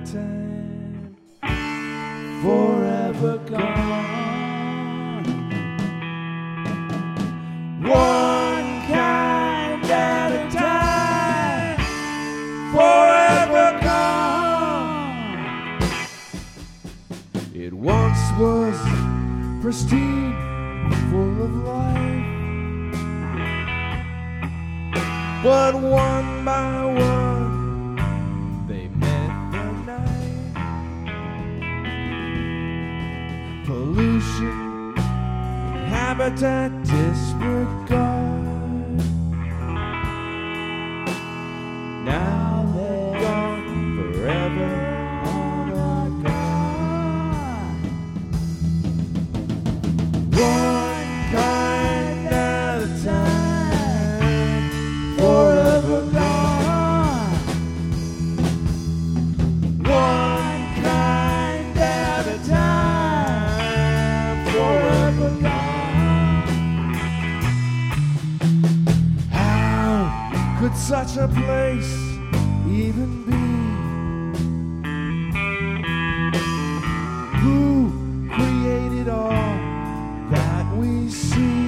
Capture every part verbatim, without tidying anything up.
time, forever gone. One kind at a time, forever gone. It once was pristine, full of life, but one by one they met the night. Pollution, habitat disregard. Now they're gone forever on our God. One kind at a time, forever gone. One kind at a time, forever gone. How could such a place even be? Who created all that we see?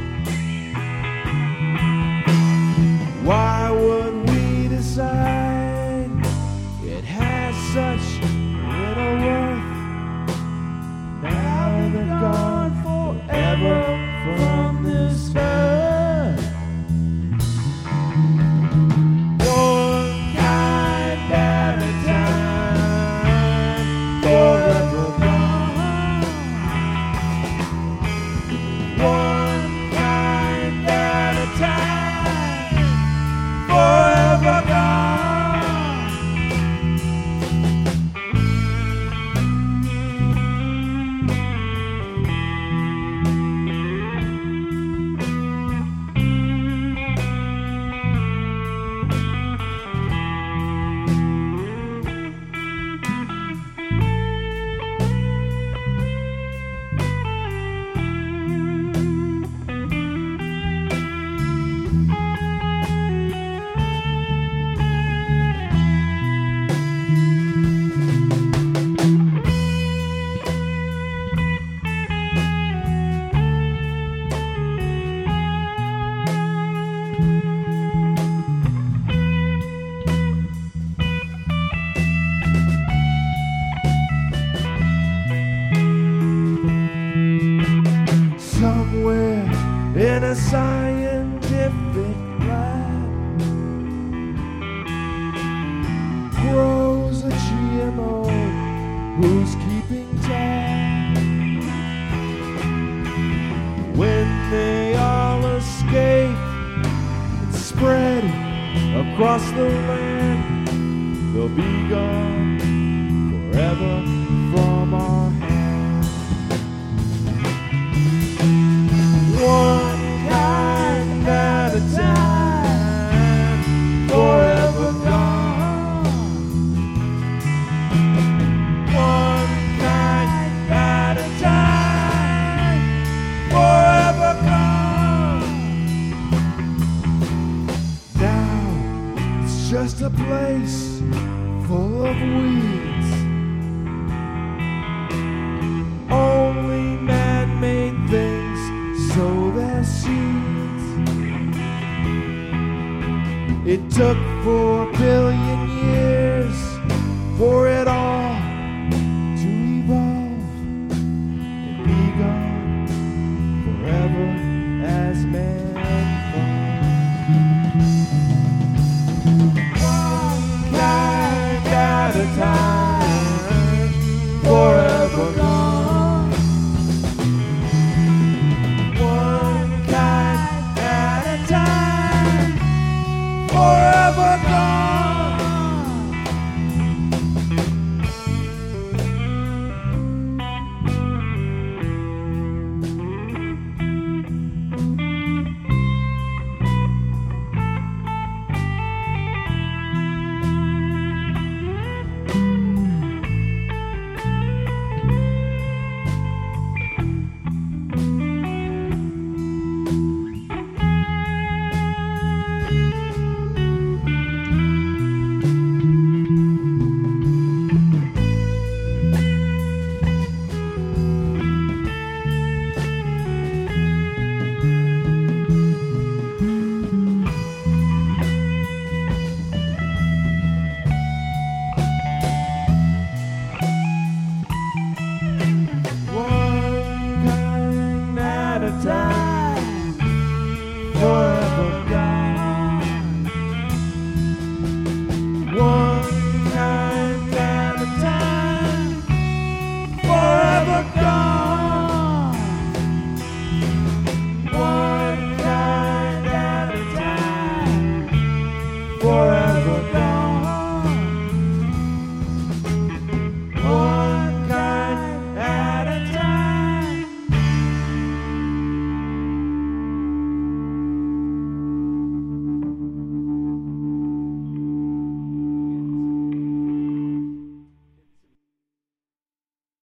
Why would we decide it has such little worth? Now they're gone forever from this earth. One kind at a time, forever gone. One kind at a time, forever gone. Somewhere in a scientific lab grows a G M O who's keeping tab. When they all escape and spread across the land, they'll be gone forever from our hands. One kind at a time, forever gone. One kind at a time, forever gone. Now it's just a place full of weeds. Only man-made things sow their seeds. It took four billion years for it all to evolve and be gone forever as man fall. One kind at a time, forever gone. Forever gone. forever gone.